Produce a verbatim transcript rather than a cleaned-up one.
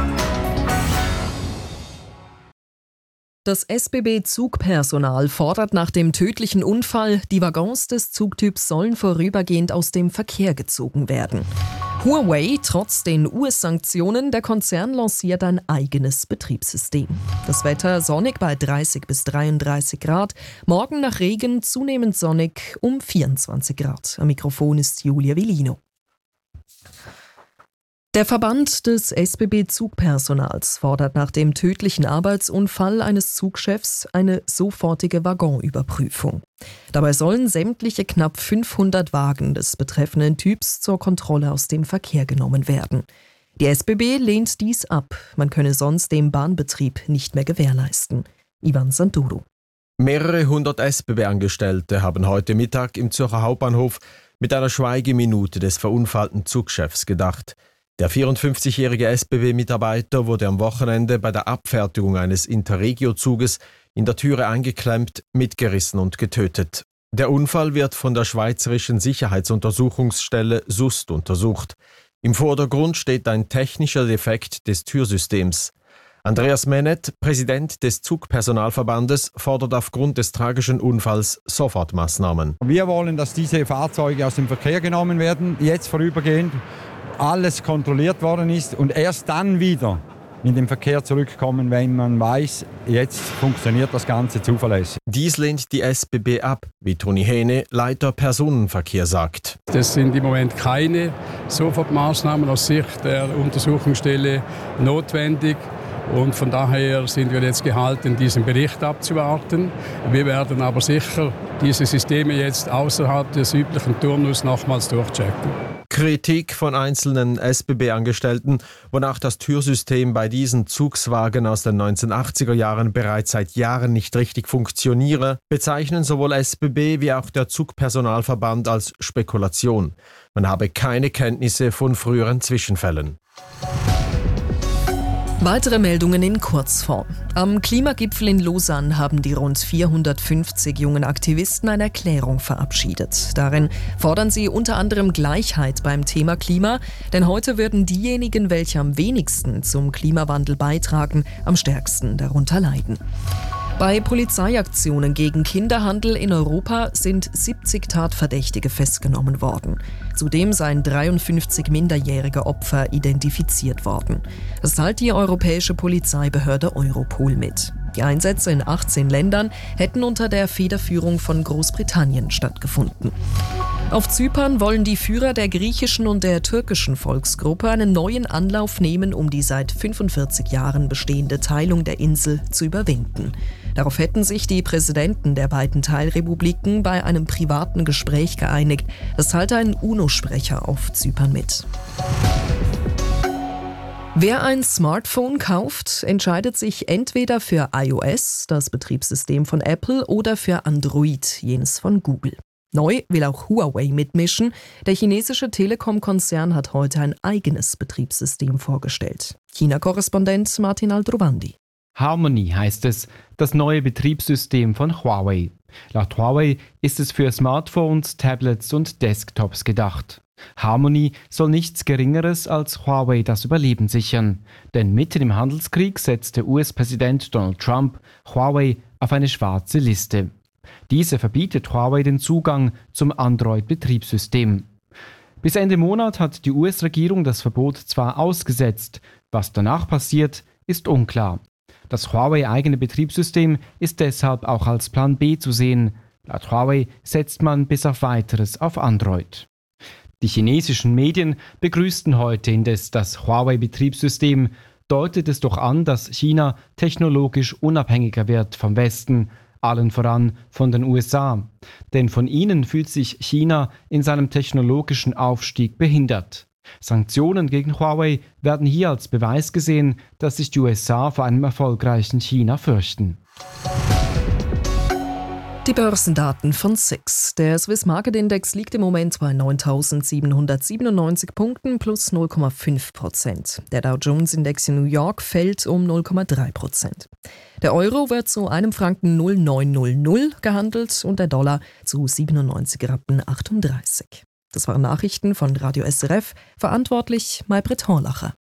Das S B B-Zugpersonal fordert nach dem tödlichen Unfall, die Waggons des Zugtyps sollen vorübergehend aus dem Verkehr gezogen werden. Huawei, trotz den U S-Sanktionen, der Konzern lanciert ein eigenes Betriebssystem. Das Wetter sonnig bei dreißig bis dreiunddreißig Grad, morgen nach Regen zunehmend sonnig um vierundzwanzig Grad. Am Mikrofon ist Julia Villino. Der Verband des S B B-Zugpersonals fordert nach dem tödlichen Arbeitsunfall eines Zugchefs eine sofortige Waggonüberprüfung. Dabei sollen sämtliche knapp fünfhundert Wagen des betreffenden Typs zur Kontrolle aus dem Verkehr genommen werden. Die S B B lehnt dies ab. Man könne sonst den Bahnbetrieb nicht mehr gewährleisten. Ivan Santoro. Mehrere hundert S B B-Angestellte haben heute Mittag im Zürcher Hauptbahnhof mit einer Schweigeminute des verunfallten Zugchefs gedacht. Der vierundfünfzigjährige S B B-Mitarbeiter wurde am Wochenende bei der Abfertigung eines Interregio-Zuges in der Türe eingeklemmt, mitgerissen und getötet. Der Unfall wird von der Schweizerischen Sicherheitsuntersuchungsstelle S U S T untersucht. Im Vordergrund steht ein technischer Defekt des Türsystems. Andreas Menet, Präsident des Zugpersonalverbandes, fordert aufgrund des tragischen Unfalls Sofortmaßnahmen. Wir wollen, dass diese Fahrzeuge aus dem Verkehr genommen werden, jetzt vorübergehend, alles kontrolliert worden ist und erst dann wieder in den Verkehr zurückkommen, wenn man weiß, jetzt funktioniert das Ganze zuverlässig. Dies lehnt die S B B ab, wie Toni Hähne, Leiter Personenverkehr, sagt. Das sind im Moment keine Sofortmaßnahmen aus Sicht der Untersuchungsstelle notwendig. Und von daher sind wir jetzt gehalten, diesen Bericht abzuwarten. Wir werden aber sicher diese Systeme jetzt außerhalb des üblichen Turnus nochmals durchchecken. Kritik von einzelnen S B B-Angestellten, wonach das Türsystem bei diesen Zugswagen aus den neunzehnhundertachtziger Jahren bereits seit Jahren nicht richtig funktioniere, bezeichnen sowohl S B B wie auch der Zugpersonalverband als Spekulation. Man habe keine Kenntnisse von früheren Zwischenfällen. Weitere Meldungen in Kurzform. Am Klimagipfel in Lausanne haben die rund vierhundertfünfzig jungen Aktivisten eine Erklärung verabschiedet. Darin fordern sie unter anderem Gleichheit beim Thema Klima, denn heute würden diejenigen, welche am wenigsten zum Klimawandel beitragen, am stärksten darunter leiden. Bei Polizeiaktionen gegen Kinderhandel in Europa sind siebzig Tatverdächtige festgenommen worden. Zudem seien dreiundfünfzig minderjährige Opfer identifiziert worden. Das teilt die europäische Polizeibehörde Europol mit. Die Einsätze in achtzehn Ländern hätten unter der Federführung von Großbritannien stattgefunden. Auf Zypern wollen die Führer der griechischen und der türkischen Volksgruppe einen neuen Anlauf nehmen, um die seit fünfundvierzig Jahren bestehende Teilung der Insel zu überwinden. Darauf hätten sich die Präsidenten der beiden Teilrepubliken bei einem privaten Gespräch geeinigt. Das teilte ein UNO-Sprecher auf Zypern mit. Wer ein Smartphone kauft, entscheidet sich entweder für iOS, das Betriebssystem von Apple, oder für Android, jenes von Google. Neu will auch Huawei mitmischen. Der chinesische Telekom-Konzern hat heute ein eigenes Betriebssystem vorgestellt. China-Korrespondent Martin Aldrovandi. Harmony heißt es, das neue Betriebssystem von Huawei. Laut Huawei ist es für Smartphones, Tablets und Desktops gedacht. Harmony soll nichts Geringeres als Huawei das Überleben sichern. Denn mitten im Handelskrieg setzte U S-Präsident Donald Trump Huawei auf eine schwarze Liste. Diese verbietet Huawei den Zugang zum Android-Betriebssystem. Bis Ende Monat hat die U S-Regierung das Verbot zwar ausgesetzt, was danach passiert, ist unklar. Das Huawei-eigene Betriebssystem ist deshalb auch als Plan B zu sehen. Laut Huawei setzt man bis auf Weiteres auf Android. Die chinesischen Medien begrüßten heute indes das Huawei-Betriebssystem, deutet es doch an, dass China technologisch unabhängiger wird vom Westen, allen voran von den U S A. Denn von ihnen fühlt sich China in seinem technologischen Aufstieg behindert. Sanktionen gegen Huawei werden hier als Beweis gesehen, dass sich die U S A vor einem erfolgreichen China fürchten. Die Börsendaten von S I X. Der Swiss Market Index liegt im Moment bei neuntausendsiebenhundertsiebenundneunzig Punkten plus null Komma fünf Prozent. Der Dow Jones Index in New York fällt um null Komma drei Prozent. Der Euro wird zu einem Franken null Komma neunhundert gehandelt und der Dollar zu siebenundneunzig Rappen achtunddreißig. Das waren Nachrichten von Radio S R F, verantwortlich Maybrit Horlacher.